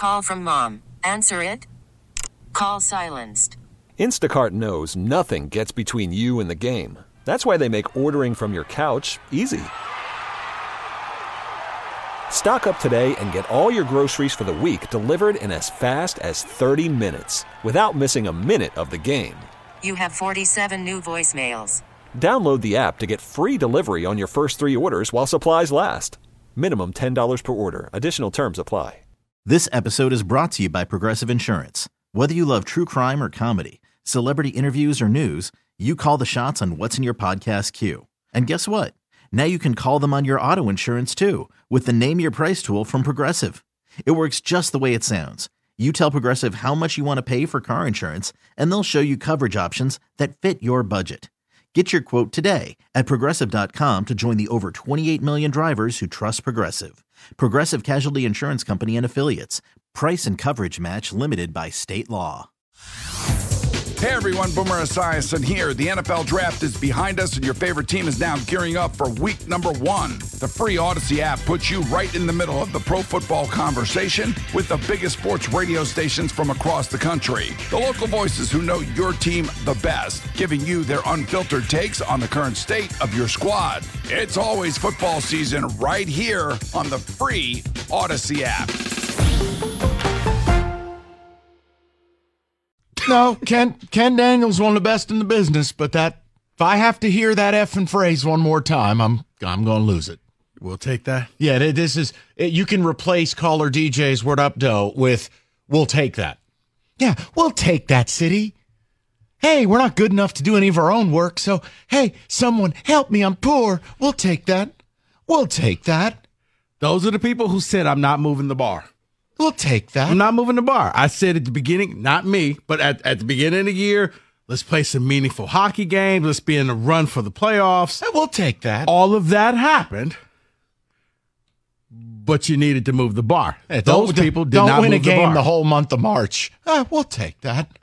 Call from mom. Answer it. Call silenced. Instacart knows nothing gets between you and the game. That's why they make ordering from your couch easy. Stock up today and get all your groceries for the week delivered in as fast as 30 minutes without missing a minute of the game. You have 47 new voicemails. Download the app to get free delivery on your first 3 orders while supplies last. Minimum $10 per order. Additional terms apply. This episode is brought to you by Progressive Insurance. Whether you love true crime or comedy, celebrity interviews or news, you call the shots on what's in your podcast queue. And guess what? Now you can call them on your auto insurance too with the Name Your Price tool from Progressive. It works just the way it sounds. You tell Progressive how much you want to pay for car insurance, and they'll show you coverage options that fit your budget. Get your quote today at Progressive.com to join the over 28 million drivers who trust Progressive. Progressive Casualty Insurance Company and Affiliates. Price and coverage match limited by state law. Hey everyone, Boomer Esiason here. The NFL Draft is behind us and your favorite team is now gearing up for week number 1. The free Odyssey app puts you right in the middle of the pro football conversation with the biggest sports radio stations from across the country. The local voices who know your team the best, giving you their unfiltered takes on the current state of your squad. It's always football season right here on the free Odyssey app. No, Ken Daniels one of the best in the business, but if I have to hear that effing phrase one more time, I'm going to lose it. We'll take that. Yeah, this is you can replace caller DJ's word up dough with we'll take that. Yeah, we'll take that, city. Hey, we're not good enough to do any of our own work, so hey, someone help me, I'm poor. We'll take that. We'll take that. Those are the people who said I'm not moving the bar. We'll take that. I'm not moving the bar. I said at the beginning, not me, but at the beginning of the year, let's play some meaningful hockey games. Let's be in the run for the playoffs. We'll take that. All of that happened, but you needed to move the bar. Those people did not don't win move a game the the whole month of March. We'll take that.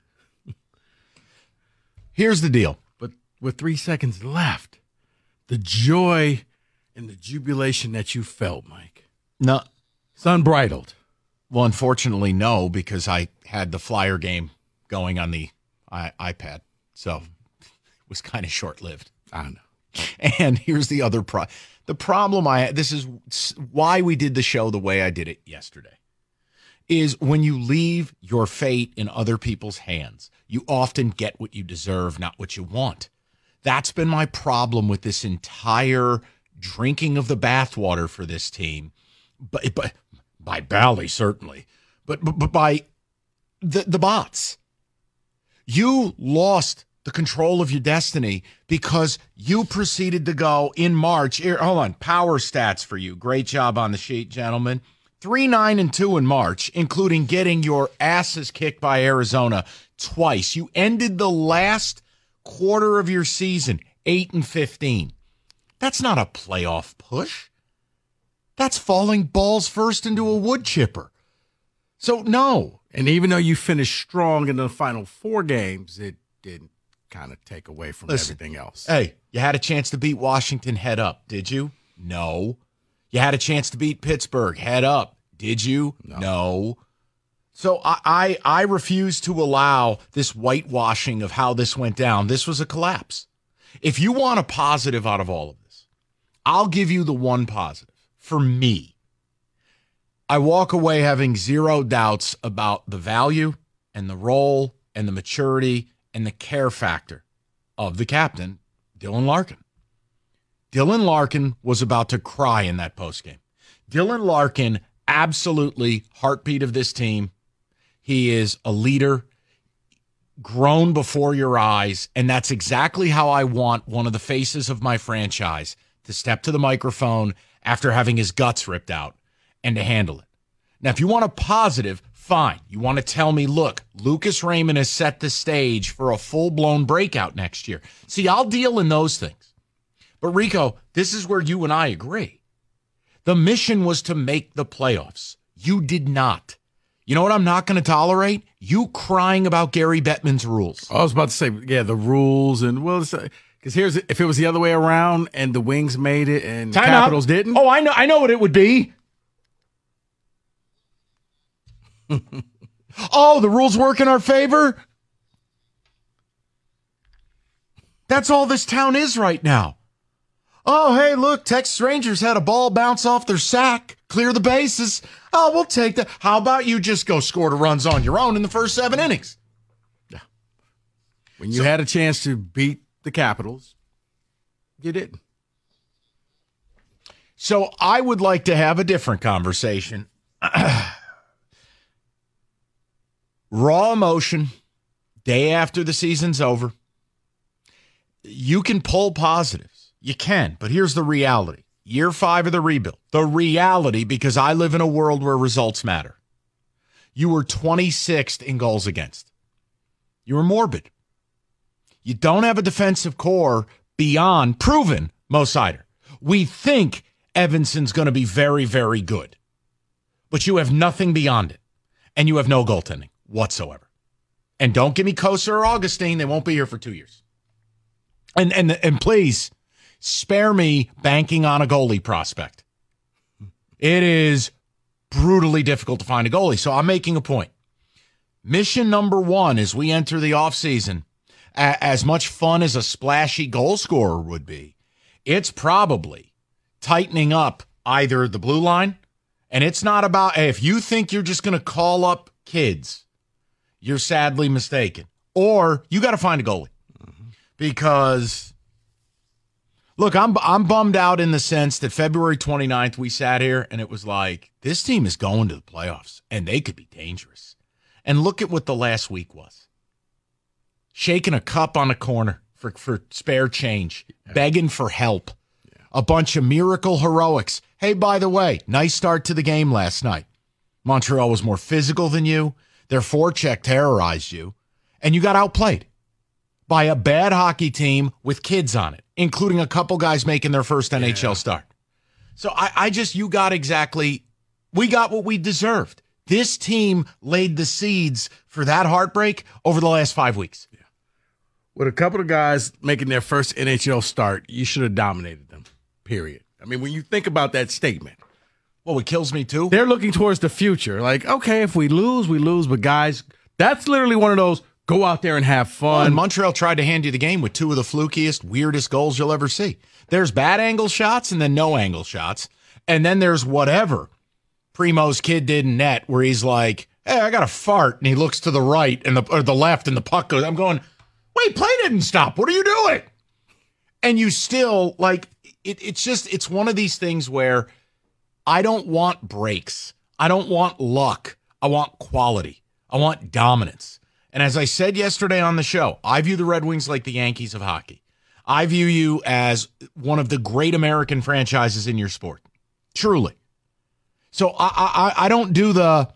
Here's the deal. But with 3 seconds left, the joy and the jubilation that you felt, Mike. No. It's unbridled. Well, unfortunately, no, because I had the Flyer game going on the iPad, so it was kind of short-lived. I know. And here's the other the problem this is why we did the show the way I did it yesterday, is when you leave your fate in other people's hands, you often get what you deserve, not what you want. That's been my problem with this entire drinking of the bathwater for this team, but by Bally, certainly, but by the bots. You lost the control of your destiny because you proceeded to go in March. Here, hold on, power stats for you. Great job on the sheet, gentlemen. 3-9-2 in March, including getting your asses kicked by Arizona twice. You ended the last quarter of your season 8-15. That's not a playoff push. That's falling balls first into a wood chipper. So, no. And even though you finished strong in the final 4 games, it didn't kind of take away from everything else. Hey, you had a chance to beat Washington head up, did you? No. You had a chance to beat Pittsburgh head up, did you? No. So I refuse to allow this whitewashing of how this went down. This was a collapse. If you want a positive out of all of this, I'll give you the one positive. For me, I walk away having zero doubts about the value and the role and the maturity and the care factor of the captain, Dylan Larkin. Dylan Larkin was about to cry in that postgame. Dylan Larkin, absolutely heartbeat of this team. He is a leader, grown before your eyes, and that's exactly how I want one of the faces of my franchise to step to the microphone after having his guts ripped out and to handle it. Now, if you want a positive, fine. You want to tell me, look, Lucas Raymond has set the stage for a full-blown breakout next year. See, I'll deal in those things. But, Rico, this is where you and I agree. The mission was to make the playoffs. You did not. You know what I'm not going to tolerate? You crying about Gary Bettman's rules. I was about to say, yeah, the rules and, well, because if it was the other way around and the Wings made it and Capitals didn't. Oh, I know what it would be. Oh, the rules work in our favor? That's all this town is right now. Oh, hey, look, Texas Rangers had a ball bounce off their sack, clear the bases. Oh, we'll take that. How about you just go score the runs on your own in the first 7 innings? Yeah. When you had a chance to beat the Capitals, you didn't. So I would like to have a different conversation. Raw emotion, day after the season's over. You can pull positives. You can, but here's the reality. Year 5 of the rebuild. The reality, because I live in a world where results matter. You were 26th in goals against. You were morbid. You don't have a defensive core beyond proven Mo Seider. We think Evanson's going to be very, very good. But you have nothing beyond it. And you have no goaltending whatsoever. And don't give me Kosa or Augustine. They won't be here for 2 years. And please, spare me banking on a goalie prospect. It is brutally difficult to find a goalie. So I'm making a point. Mission number 1 as we enter the offseason, as much fun as a splashy goal scorer would be, it's probably tightening up either the blue line, and it's not about, hey, if you think you're just going to call up kids, you're sadly mistaken. Or you got to find a goalie. Because, look, I'm bummed out in the sense that February 29th we sat here and it was like, this team is going to the playoffs and they could be dangerous. And look at what the last week was. Shaking a cup on a corner for spare change, begging for help. A bunch of miracle heroics. Hey, by the way, nice start to the game last night. Montreal was more physical than you. Their forecheck terrorized you. And you got outplayed by a bad hockey team with kids on it, including a couple guys making their first NHL start. So we got what we deserved. This team laid the seeds for that heartbreak over the last 5 weeks. Yeah. With a couple of guys making their first NHL start, you should have dominated them, period. I mean, when you think about that statement. Well, it kills me too. They're looking towards the future. Like, okay, if we lose, we lose. But guys, that's literally one of those, go out there and have fun. Well, and Montreal tried to hand you the game with 2 of the flukiest, weirdest goals you'll ever see. There's bad angle shots and then no angle shots. And then there's whatever Primo's kid did in net where he's like, hey, I got a fart. And he looks to the right or the left and the puck goes. I'm going, wait, play didn't stop. What are you doing? And you still, like, it's one of these things where I don't want breaks. I don't want luck. I want quality. I want dominance. And as I said yesterday on the show, I view the Red Wings like the Yankees of hockey. I view you as one of the great American franchises in your sport. Truly. So I don't do that.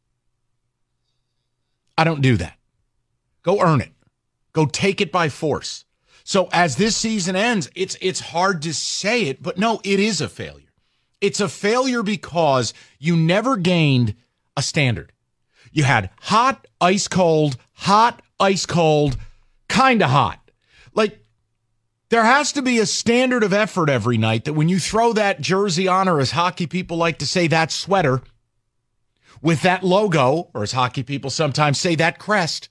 Go earn it. Go take it by force. So as this season ends, it's hard to say it, but no, it is a failure. It's a failure because you never gained a standard. You had hot, ice cold, kind of hot. Like, there has to be a standard of effort every night that when you throw that jersey on, or as hockey people like to say, that sweater with that logo, or as hockey people sometimes say, that crest,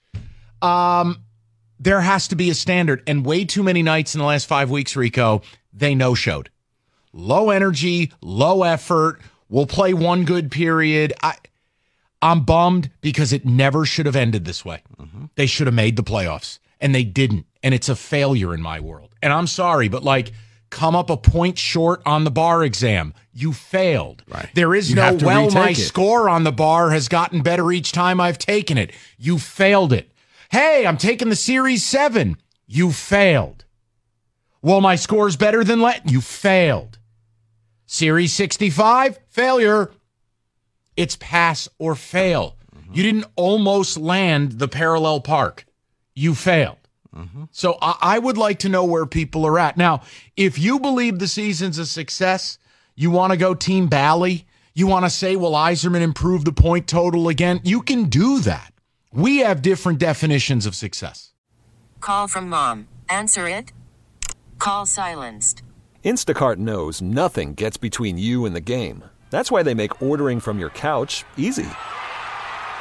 there has to be a standard. And way too many nights in the last 5 weeks, Rico, they no-showed. Low energy, low effort. We'll play one good period. I'm bummed because it never should have ended this way. Mm-hmm. They should have made the playoffs, and they didn't. And it's a failure in my world. And I'm sorry, but like, come up a point short on the bar exam. You failed. Right. There is no, well, my score on the bar has gotten better each time I've taken it. You failed it. Hey, I'm taking the Series 7. You failed. Well, my score's better than you failed. Series 65, failure. It's pass or fail. Mm-hmm. You didn't almost land the parallel park. You failed. Mm-hmm. So I would like to know where people are at. Now, if you believe the season's a success, you want to go Team Bally, you want to say, well, Yzerman improved the point total again, you can do that. We have different definitions of success. Call from mom. Answer it. Call silenced. Instacart knows nothing gets between you and the game. That's why they make ordering from your couch easy.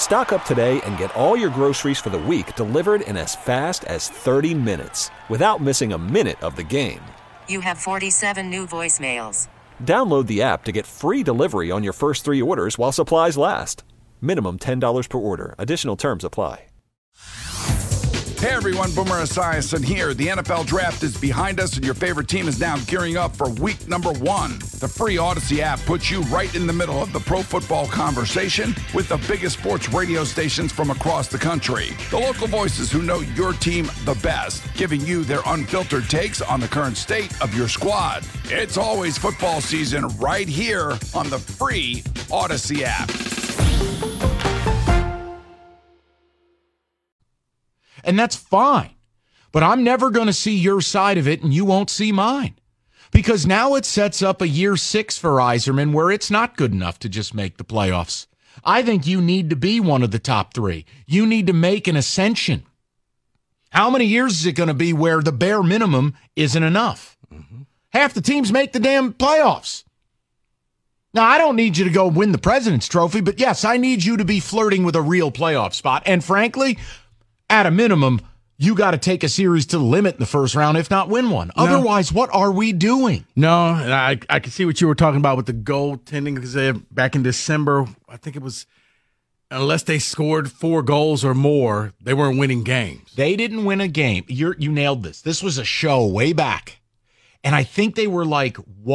Stock up today and get all your groceries for the week delivered in as fast as 30 minutes without missing a minute of the game. You have 47 new voicemails. Download the app to get free delivery on your first 3 orders while supplies last. Minimum $10 per order. Additional terms apply. Hey everyone, Boomer Esiason here. The NFL Draft is behind us and your favorite team is now gearing up for week number 1. The free Odyssey app puts you right in the middle of the pro football conversation with the biggest sports radio stations from across the country. The local voices who know your team the best, giving you their unfiltered takes on the current state of your squad. It's always football season right here on the free Odyssey app. And that's fine. But I'm never going to see your side of it, and you won't see mine. Because now it sets up a year 6 for Yzerman where it's not good enough to just make the playoffs. I think you need to be one of the top 3. You need to make an ascension. How many years is it going to be where the bare minimum isn't enough? Mm-hmm. Half the teams make the damn playoffs. Now, I don't need you to go win the President's Trophy, but yes, I need you to be flirting with a real playoff spot. And frankly, at a minimum, you got to take a series to the limit in the first round, if not win one. No. Otherwise, what are we doing? No, and I can see what you were talking about with the goaltending, because back in December, I think it was, unless they scored 4 goals or more, they weren't winning games. They didn't win a game. You nailed this. This was a show way back. And I think they were like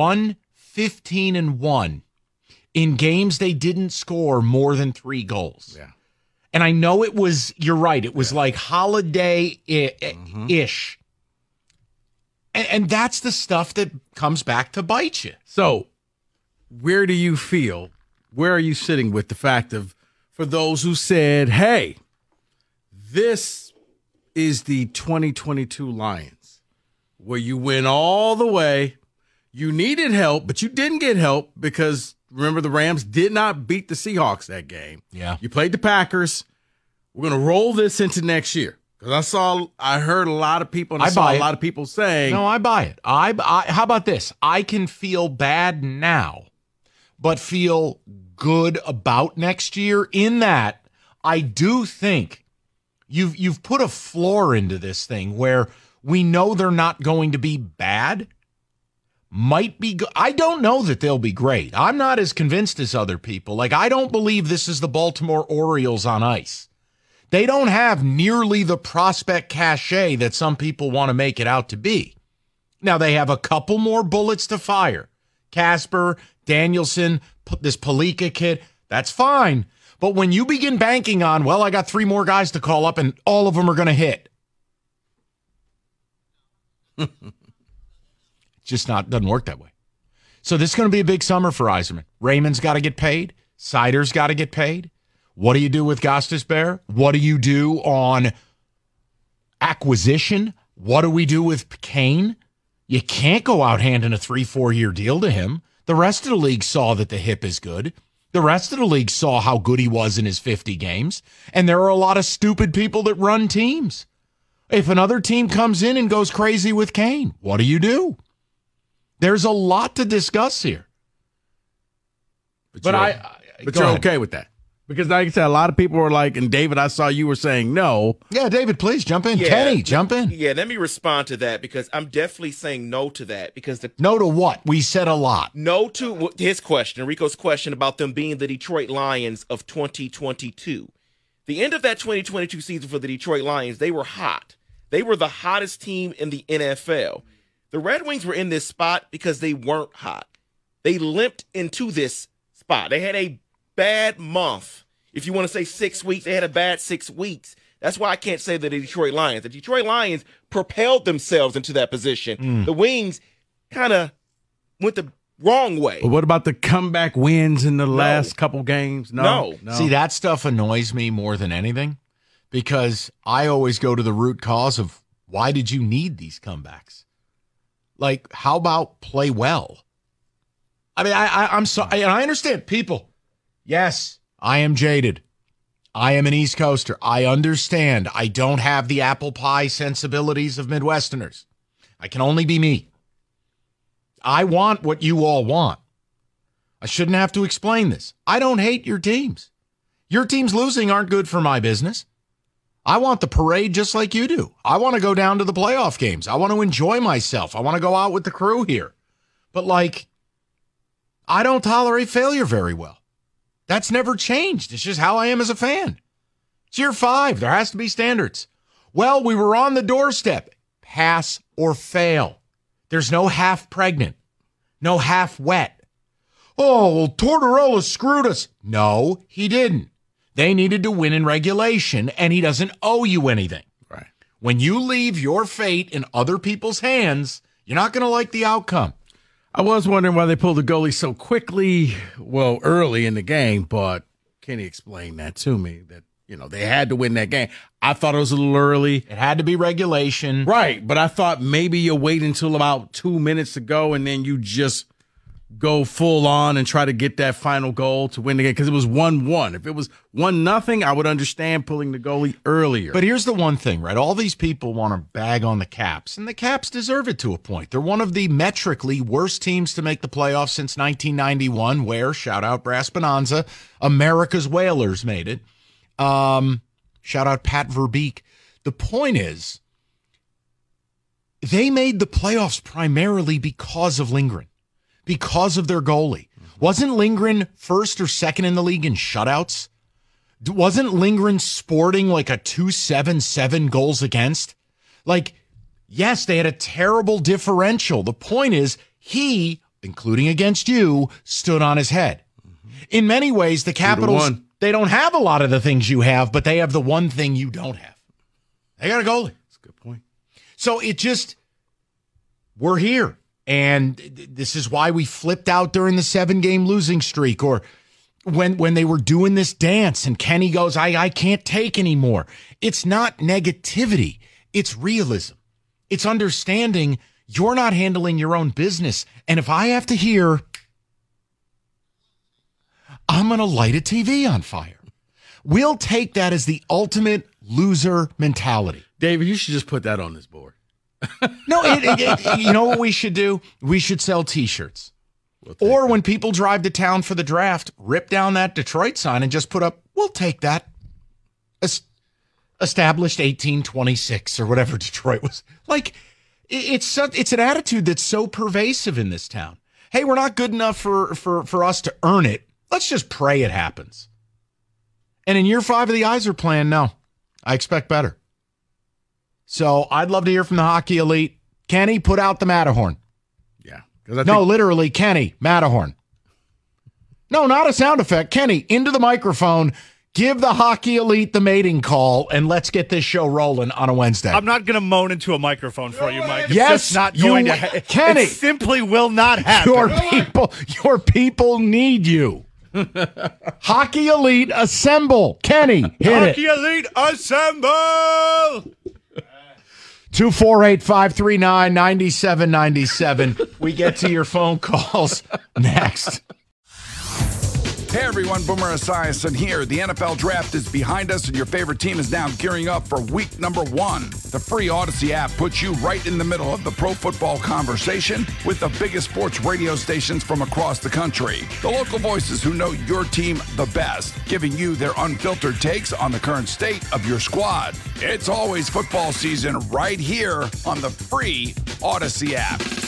1-15-1 in games they didn't score more than 3 goals. Yeah. And I know it was, you're right, it was like holiday-ish. And that's the stuff that comes back to bite you. So where do you feel, where are you sitting with the fact of, for those who said, hey, this is the 2022 Lions, where you win all the way, you needed help, but you didn't get help because, remember, the Rams did not beat the Seahawks that game. Yeah. You played the Packers. We're going to roll this into next year. Because I heard a lot of people, and I saw a lot of people saying. No, I buy it. How about this? I can feel bad now, but feel good about next year in that I do think you've put a floor into this thing where we know they're not going to be bad. Might be good. I don't know that they'll be great. I'm not as convinced as other people. Like, I don't believe this is the Baltimore Orioles on ice. They don't have nearly the prospect cachet that some people want to make it out to be. Now, they have a couple more bullets to fire. Casper, Danielson, this Palika kid, that's fine. But when you begin banking on, well, I got 3 more guys to call up and all of them are going to hit. Just doesn't work that way. So this is going to be a big summer for Yzerman. Raymond's got to get paid. Sider's got to get paid. What do you do with Gostisbehere? What do you do on acquisition? What do we do with Kane? You can't go out handing a 3-4 year deal to him. The rest of the league saw that the hip is good. The rest of the league saw how good he was in his 50 games. And there are a lot of stupid people that run teams. If another team comes in and goes crazy with Kane, what do? There's a lot to discuss here. But you're okay with that? Because like I said, a lot of people were like, and David, I saw you were saying no. Yeah, David, please jump in. Yeah, Kenny, jump in. Yeah, let me respond to that because I'm definitely saying no to that. Because no to what? We said a lot. No to his question, Rico's question about them being the Detroit Lions of 2022. The end of that 2022 season for the Detroit Lions, they were hot. They were the hottest team in the NFL. The Red Wings were in this spot because they weren't hot. They limped into this spot. They had a bad month. If you want to say 6 weeks, they had a bad 6 weeks. That's why I can't say that the Detroit Lions. The Detroit Lions propelled themselves into that position. The Wings kind of went the wrong way. But what about the comeback wins in the last couple games? No. See, that stuff annoys me more than anything because I always go to the root cause of why did you need these comebacks? Like, how about play well? I mean, I'm sorry, and I understand people. Yes, I am jaded. I am an East Coaster. I understand. I don't have the apple pie sensibilities of Midwesterners. I can only be me. I want what you all want. I shouldn't have to explain this. I don't hate your teams. Your teams losing aren't good for my business. I want the parade just like you do. I want to go down to the playoff games. I want to enjoy myself. I want to go out with the crew here. But, I don't tolerate failure very well. That's never changed. It's just how I am as a fan. It's year 5. There has to be standards. Well, we were on the doorstep. Pass or fail. There's no half pregnant. No half wet. Oh, well, Tortorella screwed us. No, he didn't. They needed to win in regulation, and he doesn't owe you anything. Right. When you leave your fate in other people's hands, you're not going to like the outcome. I was wondering why they pulled the goalie so quickly, early in the game, but Kenny explained that to me, that, they had to win that game. I thought it was a little early. It had to be regulation. Right, but I thought maybe you wait until about 2 minutes to go, and then you just go full on and try to get that final goal to win the game, because it was 1-1. If it was 1-0, I would understand pulling the goalie earlier. But here's the one thing, right? All these people want to bag on the Caps, and the Caps deserve it to a point. They're one of the metrically worst teams to make the playoffs since 1991, where, shout out Brass Bonanza, America's Whalers made it. Shout out Pat Verbeek. The point is, they made the playoffs primarily because of Lindgren. Because of their goalie. Wasn't Lindgren first or second in the league in shutouts? Wasn't Lindgren sporting a 2.77 goals against? Yes, they had a terrible differential. The point is, he, including against you, stood on his head. In many ways, the Capitals, they don't have a lot of the things you have, but they have the one thing you don't have. They got a goalie. That's a good point. So we're here. And this is why we flipped out during the 7-game losing streak, or when they were doing this dance and Kenny goes, I can't take anymore. It's not negativity. It's realism. It's understanding you're not handling your own business. And if I have to hear, I'm going to light a TV on fire. We'll take that as the ultimate loser mentality. David, you should just put that on this board. No, you know what we should do? We should sell T-shirts. Or when people drive to town for the draft, rip down that Detroit sign and just put up, we'll take that. Established 1826 or whatever Detroit was. It's an attitude that's so pervasive in this town. Hey, we're not good enough for us to earn it. Let's just pray it happens. And in year 5 of the Yzer plan, no. I expect better. So I'd love to hear from the Hockey Elite. Kenny, put out the Matterhorn. Yeah. Literally, Kenny, Matterhorn. No, not a sound effect. Kenny, into the microphone. Give the Hockey Elite the mating call, and let's get this show rolling on a Wednesday. I'm not going to moan into a microphone for you, Mike. It's yes, just not going to Kenny, it simply will not happen. Your people need you. Hockey Elite, assemble. Kenny, hit Hockey Elite, assemble! 248-539-9797. We get to your phone calls next. Hey everyone, Boomer Esiason here. The NFL Draft is behind us and your favorite team is now gearing up for week number 1. The free Odyssey app puts you right in the middle of the pro football conversation with the biggest sports radio stations from across the country. The local voices who know your team the best, giving you their unfiltered takes on the current state of your squad. It's always football season right here on the free Odyssey app.